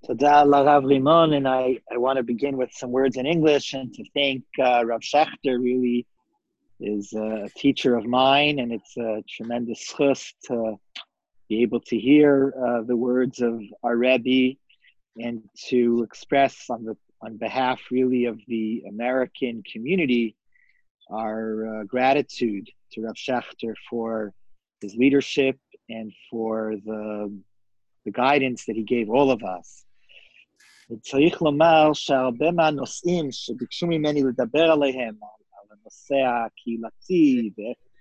Toda Rav Limon, and I want to begin with some words in English and to thank Rav Schechter. Really is a teacher of mine, and it's a tremendous chus to be able to hear the words of our Rebbe and to express on behalf really of the American community our gratitude to Rav Schechter for his leadership and for the guidance that he gave all of us. צריך לומר שהרבה מהנושאים שביקשו ממני לדבר עליהם, על הנושא הקהילתי,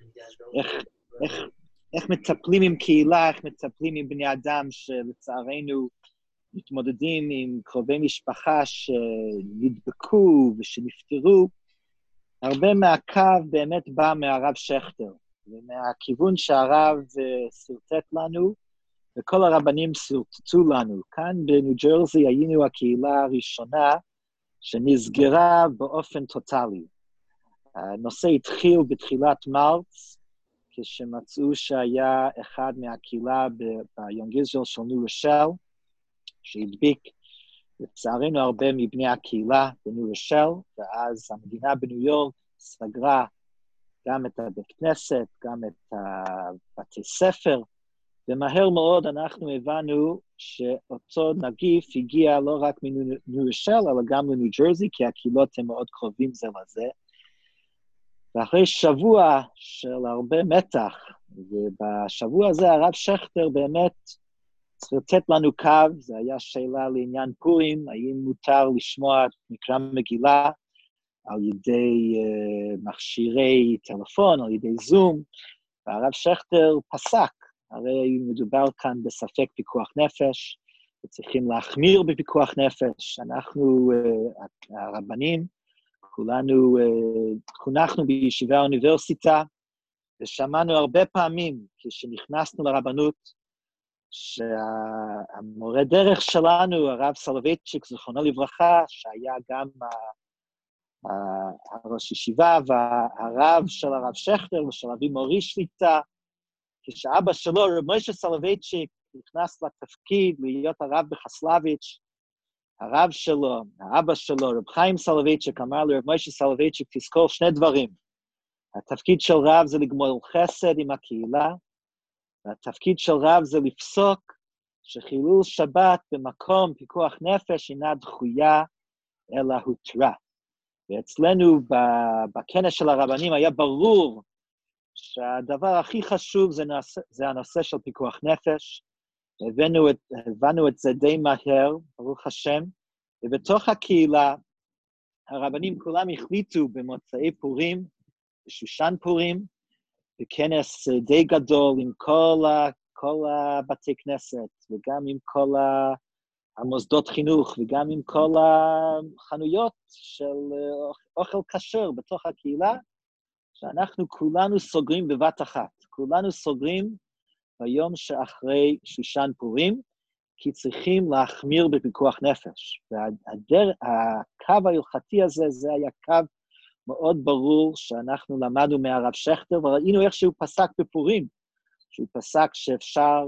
ואיך מטפלים עם קהילה, איך מטפלים עם בני אדם שלצערנו מתמודדים עם קרובי משפחה שנדבקו ושנפטרו, הרבה מהקו באמת בא מהרב שכטר, ומהכיוון שהרב סרטט לנו, וכל הרבנים סרטטו לנו. כאן בניו ג'רזי היינו הקהילה הראשונה שנסגרה באופן טוטלי. הנושא התחיל בתחילת מרץ, כשמצאו שהיה אחד מהקהילה ביונגיז'ל של ניו רושל, שהדביק לצערנו הרבה מבני הקהילה בניו רושל, ואז המדינה בניו יורק סגרה גם את הבית כנסת, גם את בתי ספר, ומהר מאוד אנחנו הבנו שאותו נגיף הגיע לא רק מניו רושל, אלא גם לניו ג'רזי, כי הקהילות הן מאוד קרובים זה לזה. ואחרי שבוע של הרבה מתח, ובשבוע הזה הרב שכטר באמת סרטט לנו קו, זה היה שאלה לעניין פורים, האם מותר לשמוע את מקרא מגילה על ידי מכשירי טלפון, על ידי זום, והרב שכטר פסק, הרי מדובר כאן בספק פיקוח נפש, וצריכים להחמיר בפיקוח נפש. אנחנו, הרבנים, כולנו חונכנו בישיבה האוניברסיטה, ושמענו הרבה פעמים, כשנכנסנו לרבנות, שהמורה דרך שלנו, הרב סולובייצ'יק, זכרונו לברכה, שהיה גם הראש ישיבה, והרב של הרב שכטר ושל אבי מורי שליטה, כשאבא שלו, רב מוישה סולובייצ'יק, נכנס לתפקיד להיות הרב בחסלביץ', הרב שלו, האבא שלו, רב חיים סולובייצ'יק, אמר לרב מוישה סולובייצ'יק, תזכור שני דברים. התפקיד של רב זה לגמול חסד עם הקהילה, והתפקיד של רב זה לפסוק שחילול שבת במקום פיקוח נפש אינה דחויה, אלא הותרה. ואצלנו בכנס של הרבנים היה ברור שהדבר הכי חשוב זה הנושא של פיקוח נפש. הבנו את זה די מהר, ברוך השם, ובתוך הקהילה הרבנים כולם החליטו במוצאי פורים, בשושן פורים, בכנס די גדול עם כל הבתי כנסת, וגם עם כל המוסדות חינוך, וגם עם כל החנויות של אוכל כשר בתוך הקהילה, שאנחנו כולנו סוגרים בבת אחת. כולנו סוגרים ביום שאחרי שושן פורים, כי צריכים להחמיר בפיקוח נפש. והקו ההלכתי הזה, זה היה קו מאוד ברור שאנחנו למדנו מהרב שכטר, וראינו איך שהוא פסק בפורים, שהוא פסק שאפשר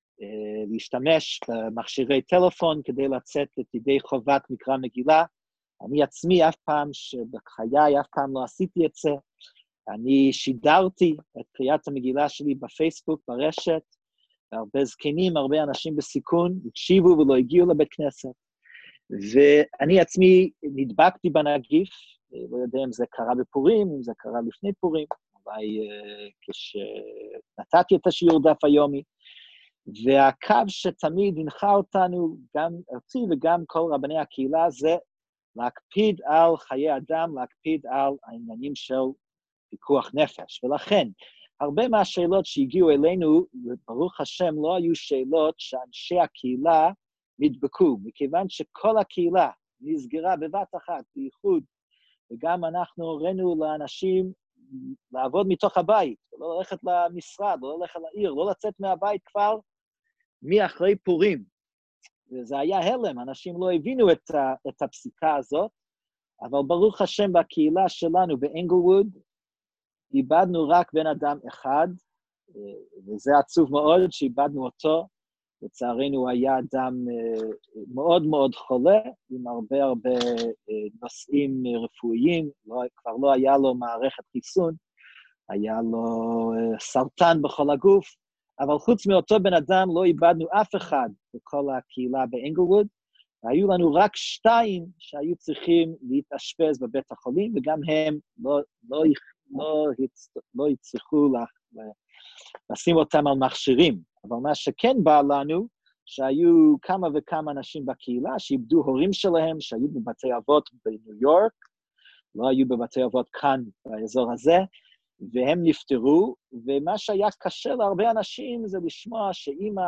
להשתמש במכשירי טלפון כדי לצאת ידי חובת מקרא מגילה. אני עצמי אף פעם שבחיי אף פעם לא עשיתי את זה, אני שידרתי את קריאת המגילה שלי בפייסבוק, ברשת, והרבה זקנים, הרבה אנשים בסיכון, הקשיבו ולא הגיעו לבית כנסת, ואני עצמי נדבקתי בנגיף, לא יודע אם זה קרה בפורים, אם זה קרה לפני פורים, אולי כשנתתי את השיעור דף היומי, והקו שתמיד הנחה אותנו, גם אותי וגם כל רבני הקהילה, זה להקפיד על חיי אדם, להקפיד על העניינים של פיקוח נפש. ולכן, הרבה מהשאלות שהגיעו אלינו, ברוך השם, לא היו שאלות שאנשי הקהילה נדבקו, מכיוון שכל הקהילה נסגרה בבת אחת, בייחוד, וגם אנחנו הורינו לאנשים לעבוד מתוך הבית, לא ללכת למשרד, לא ללכת לעיר, לא לצאת מהבית כבר מאחרי פורים. וזה היה הלם, אנשים לא הבינו את הפסיקה הזאת, אבל ברוך השם בקהילה שלנו באנגלווד, איבדנו רק בן אדם אחד, וזה עצוב מאוד שאיבדנו אותו, לצערנו הוא היה אדם מאוד מאוד חולה, עם הרבה נושאים רפואיים, כבר לא היה לו מערכת חיסון, היה לו סרטן בכל הגוף, אבל חוץ מאותו בן אדם לא איבדנו אף אחד בכל הקהילה באנגלווד, והיו לנו רק 2 שהיו צריכים להתאשפז בבית החולים, וגם הם לא הצליחו לשים אותם על מכשירים. אבל מה שכן בא לנו, שהיו כמה וכמה אנשים בקהילה שאיבדו הורים שלהם, שהיו בבתי אבות בניו יורק, לא היו בבתי אבות כאן באזור הזה, והם נפטרו, ומה שהיה קשה להרבה אנשים זה לשמוע שאמא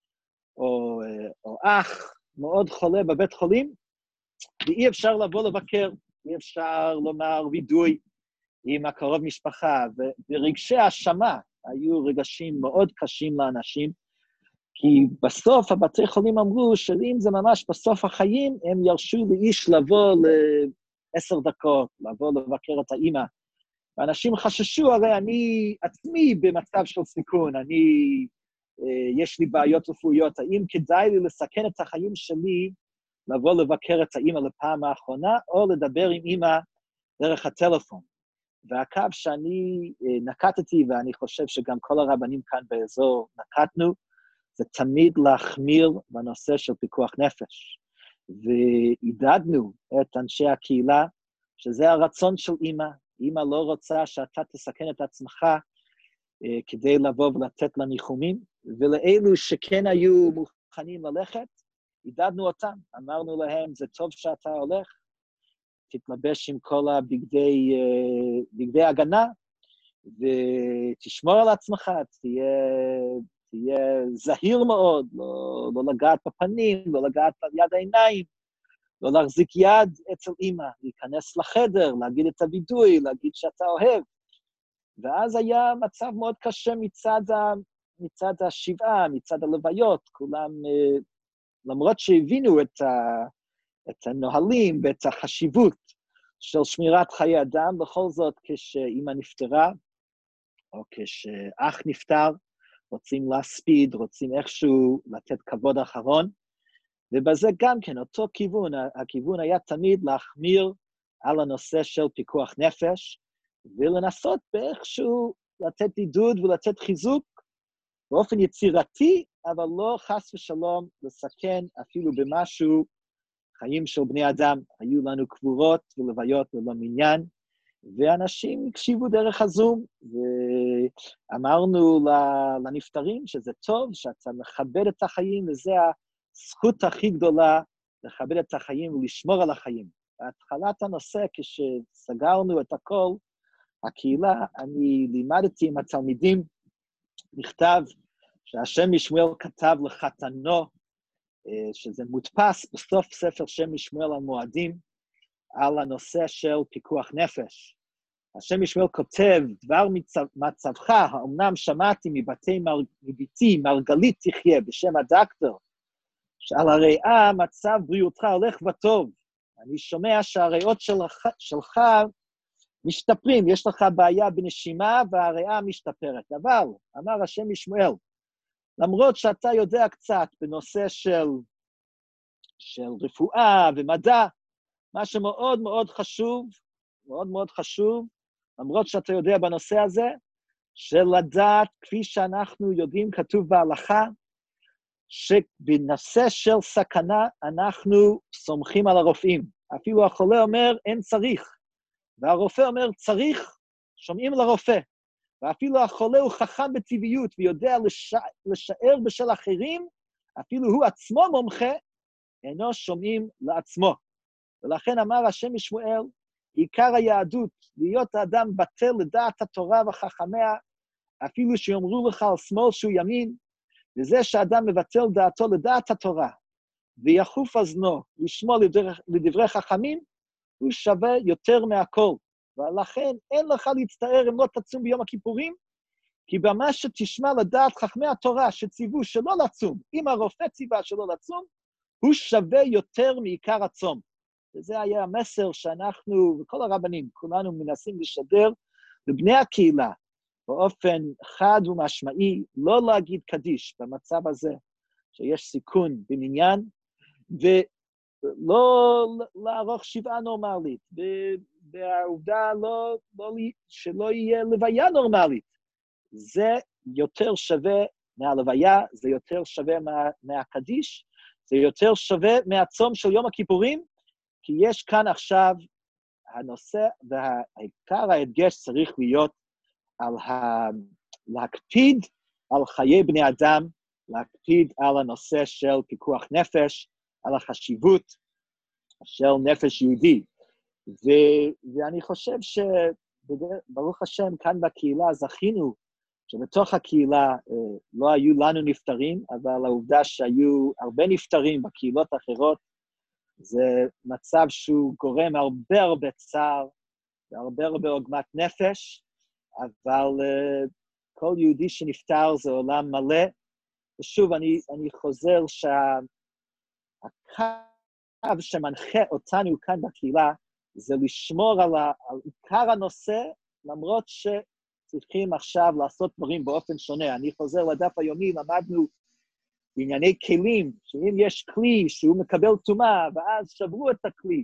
או אח מאוד חולה בבית חולים, ואי אפשר לבוא לבקר, אי אפשר לומר וידוי עם הקרוב משפחה, ורגשי האשמה היו רגשים מאוד קשים לאנשים, כי בסוף הבתי חולים אמרו שאם זה ממש בסוף החיים, הם ירשו לאיש לבוא ל10 דקות, לבוא לבקר את האמא. ואנשים חששו, הרי אני עצמי במצב של סיכון, יש לי בעיות רפואיות, האם כדאי לי לסכן את החיים שלי, לבוא לבקר את האמא לפעם האחרונה, או לדבר עם אמא דרך הטלפון. והקו שאני נקטתי, ואני חושב שגם כל הרבנים כאן באזור נקטנו, זה תמיד להחמיר בנושא של פיקוח נפש. ועידדנו את אנשי הקהילה, שזה הרצון של אמא. אמא לא רוצה שאתה תסכן את עצמך כדי לבוא ולתת לה ניחומים, ולאלו שכן היו מוכנים ללכת, עידדנו אותם. אמרנו להם, זה טוב שאתה הולך, תתלבש עם כל בגדי הגנה, ותשמור על עצמך, תהיה זהיר מאוד, לא לגעת בפנים, לא לגעת ביד העיניים, לא להחזיק יד אצל אמא, להיכנס לחדר, להגיד את הבידוי, להגיד שאתה אוהב. ואז היה מצב מאוד קשה מצד השבעה, מצד הלוויות, כולם, למרות שהבינו את הנהלים ואת החשיבות של שמירת חיי אדם, בכל זאת כשאמא נפטרה, או כשאח נפטר, רוצים להספיד, רוצים איכשהו לתת כבוד אחרון, ובזה גם כן, אותו כיוון, הכיוון היה תמיד להחמיר על הנושא של פיקוח נפש, ולנסות באיכשהו לתת עידוד ולתת חיזוק, באופן יצירתי, אבל לא חס ושלום לסכן אפילו במשהו, חיים של בני אדם. היו לנו קבורות ולוויות ללא מניין, ואנשים הקשיבו דרך הזום, ואמרנו לנפטרים שזה טוב, שאתה מכבד את החיים, וזה הזכות הכי גדולה, לכבד את החיים ולשמור על החיים. בהתחלת הנושא, כשסגרנו את הכל, הקהילה, אני לימדתי עם התלמידים, מכתב שהשם משמואל כתב לחתנו, שזה מודפס בסוף ספר שם משמואל המועדים, על הנושא של פיקוח נפש. השם משמואל כותב, דבר מצבך, האמנם שמעתי מביתי מרגלית תחיה בשם הדוקטור, שעל הריאה מצב בריאותך הולך וטוב. אני שומע שהריאות שלך משתפרים, יש לך בעיה בנשימה והריאה משתפרת. אבל, אמר השם משמואל, למרות שאתה יודע קצת בנושא של רפואה ומדע, מה שמאוד מאוד חשוב, מאוד מאוד חשוב, למרות שאתה יודע בנושא הזה, שלדעת, כפי שאנחנו יודעים, כתוב בהלכה, שבנושא של סכנה אנחנו סומכים על הרופאים. אפילו החולה אומר, אין צריך. והרופא אומר, צריך, שומעים לרופא. ואפילו החולה הוא חכם בטבעיות, ויודע לשער בשל אחרים, אפילו הוא עצמו מומחה, אינו שומעים לעצמו. ולכן אמר השם משמואל, עיקר היהדות, להיות האדם בטל לדעת התורה וחכמיה, אפילו שיאמרו לך על שמאל שהוא ימין, וזה שאדם מבטל דעתו לדעת התורה, ויחוף אזנו לשמוע לדברי חכמים, הוא שווה יותר מהכל. ולכן אין לך להצטער אם לא תצום ביום הכיפורים, כי במה שתשמע לדעת חכמי התורה שציוו שלא לצום, אם הרופא ציווה שלא לצום, הוא שווה יותר מעיקר הצום. וזה היה המסר שאנחנו, וכל הרבנים, כולנו מנסים לשדר לבני הקהילה, באופן חד ומשמעי, לא להגיד קדיש במצב הזה, שיש סיכון במניין, ולא לערוך שבעה נורמלית, והעובדה שלא יהיה לוויה נורמלית. זה יותר שווה מהלוויה, זה יותר שווה מהקדיש, זה יותר שווה מהצום של יום הכיפורים, כי יש כאן עכשיו הנושא, והעיקר ההדגש צריך להיות על להקפיד על חיי בני אדם, להקפיד על הנושא של פיקוח נפש, על החשיבות של נפש יהודי. ואני חושב שברוך השם כאן בקהילה זכינו, שבתוך הקהילה לא היו לנו נפטרים, אבל העובדה שהיו הרבה נפטרים בקהילות אחרות, זה מצב שהוא גורם הרבה צער, והרבה עוגמת נפש, אבל כל יהודי שנפטר זה עולם מלא, ושוב אני חוזר שהקו שמנחה אותנו כאן בקהילה, זה לשמור על עיקר הנושא, למרות שצריכים עכשיו לעשות דברים באופן שונה. אני חוזר לדף היומי, למדנו בענייני כלים, שאם יש כלי שהוא מקבל טומאה, ואז שברו את הכלי,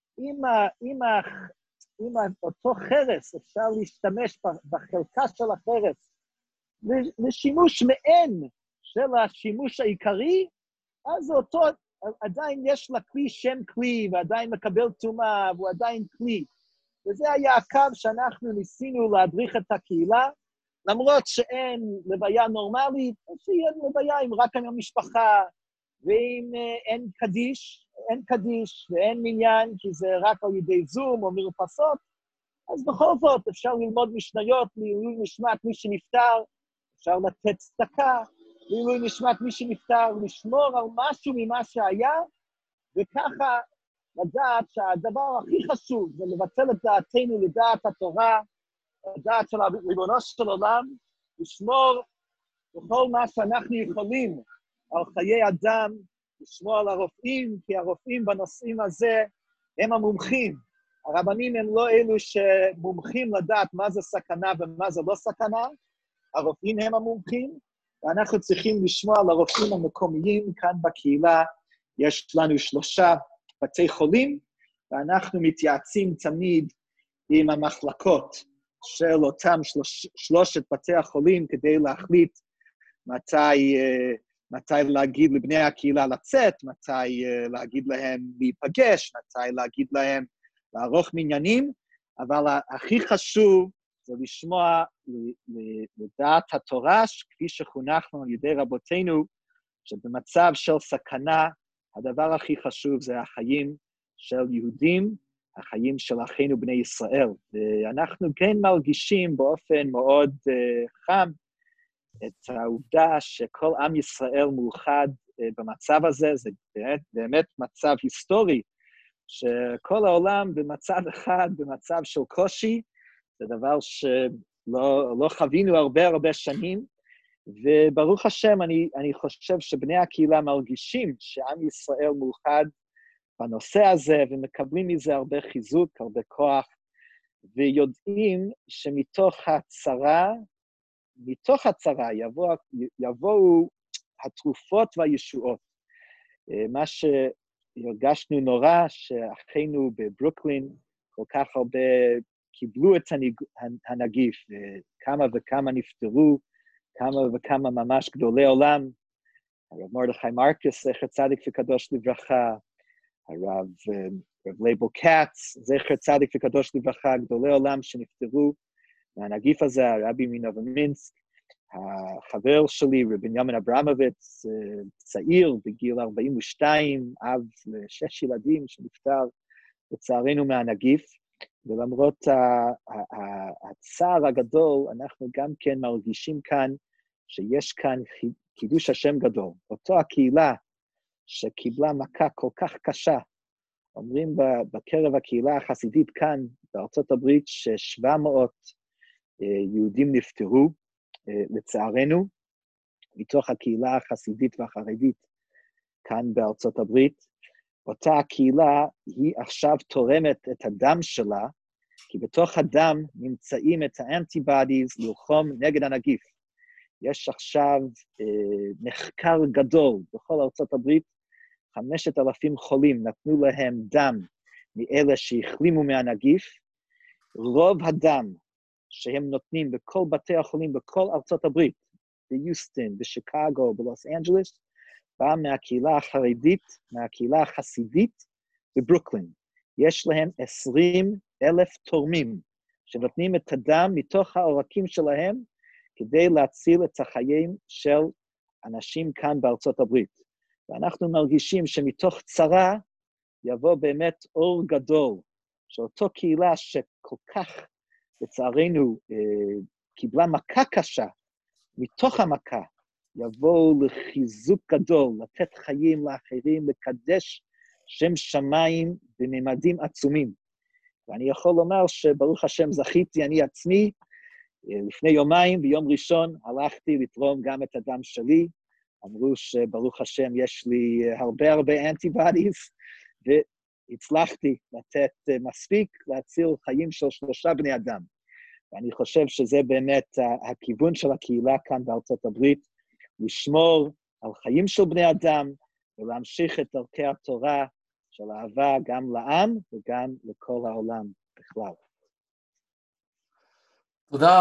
אם אותו חרס אפשר להשתמש בחלקה של החרס, לשימוש מעין של השימוש העיקרי, אז אותו עדיין יש לכלי שם כלי, ועדיין מקבל טומאה, והוא עדיין כלי. וזה היה הקו שאנחנו ניסינו להדריך את הקהילה, למרות שאין לוויה נורמלית, שיהיה לוויה עם רק עם המשפחה, ואם אין קדיש ואין מניין, כי זה רק על ידי זום או מרפסות, אז בכל זאת אפשר ללמוד משניות, לעילוי נשמת מי שנפטר, אפשר לתת צדקה, לעילוי נשמת מי שנפטר, לשמור על משהו ממה שהיה, וככה לדעת שהדבר הכי חשוב זה לבטל את דעתנו לדעת התורה, לדעת של ריבונו של עולם, לשמור בכל מה שאנחנו יכולים על חיי אדם, לשמור על הרופאים, כי הרופאים בנושאים הזה הם המומחים. הרבנים הם לא אלו שמומחים לדעת מה זה סכנה ומה זה לא סכנה, הרופאים הם המומחים, ואנחנו צריכים לשמוע על הרופאים המקומיים כאן בקהילה. יש לנו 3 בתי חולים, ואנחנו מתייעצים תמיד עם המחלקות של אותם 3 בתי החולים, כדי להחליט מתי להגיד לבני הקהילה לצאת, מתי להגיד להם להיפגש, מתי להגיד להם לערוך מניינים, אבל הכי חשוב זה לשמוע לדעת התורה, כפי שחונכנו על ידי רבותינו, שבמצב של סכנה, הדבר הכי חשוב זה החיים של יהודים, החיים של אחינו בני ישראל. ואנחנו כן מרגישים באופן מאוד חם את העובדה שכל עם ישראל מאוחד במצב הזה, זה באמת מצב היסטורי, שכל העולם במצב אחד, במצב של קושי, זה דבר שלא חווינו הרבה שנים, וברוך השם אני חושב שבני הקהילה מרגישים שעם ישראל מאוחד בנושא הזה, ומקבלים מזה הרבה חיזוק, הרבה כוח, ויודעים שמתוך הצרה יבואו התרופות והישועות. מה שהרגשנו נורא, שאחינו בברוקלין כל כך הרבה קיבלו את הנגיף, כמה וכמה נפטרו, כמה וכמה ממש גדולי עולם, הרב מרדכי מרקס, זכר צדיק וקדוש לברכה, הרב לייבל קאץ, זכר צדיק וקדוש לברכה, גדולי עולם שנפטרו מהנגיף הזה, הרבי מנובומינסק, החבר שלי, רבי בנימין אברמוביץ, צעיר בגיל 42, אב ל6 ילדים שנפטר לצערנו מהנגיף, ולמרות הצער הגדול, אנחנו גם כן מרגישים כאן שיש כאן קידוש השם גדול. אותו הקהילה שקיבלה מכה כל כך קשה, אומרים בקרב הקהילה החסידית כאן בארצות הברית ש700 יהודים נפטרו, לצערנו, מתוך הקהילה החסידית והחרדית כאן בארצות הברית. אותה הקהילה היא עכשיו תורמת את הדם שלה, כי בתוך הדם נמצאים את האנטיבודיז ללחום נגד הנגיף. יש עכשיו מחקר גדול בכל ארצות הברית, 5,000 חולים נתנו להם דם מאלה שהחלימו מהנגיף, רוב הדם שהם נותנים בכל בתי החולים בכל ארצות הברית, ביוסטון, בשיקגו, בלוס אנג'לס, בא מהקהילה החרדית, מהקהילה החסידית בברוקלין. יש להם 20,000 תורמים שנותנים את הדם מתוך העורקים שלהם כדי להציל את החיים של אנשים כאן בארצות הברית. ואנחנו מרגישים שמתוך צרה יבוא באמת אור גדול, שאותו קהילה שכל כך, לצערנו, קיבלה מכה קשה, מתוך המכה יבואו לחיזוק גדול, לתת חיים לאחרים, לקדש שם שמיים בממדים עצומים. ואני יכול לומר שברוך השם זכיתי אני עצמי, לפני יומיים, ביום ראשון, הלכתי לתרום גם את הדם שלי, אמרו שברוך השם יש לי הרבה אנטיבודיז, והצלחתי לתת מספיק להציל חיים של 3 בני אדם. ואני חושב שזה באמת הכיוון של הקהילה כאן בארצות הברית, לשמור על חיים של בני אדם, ולהמשיך את דרכי התורה של אהבה גם לעם וגם לכל העולם בכלל. תודה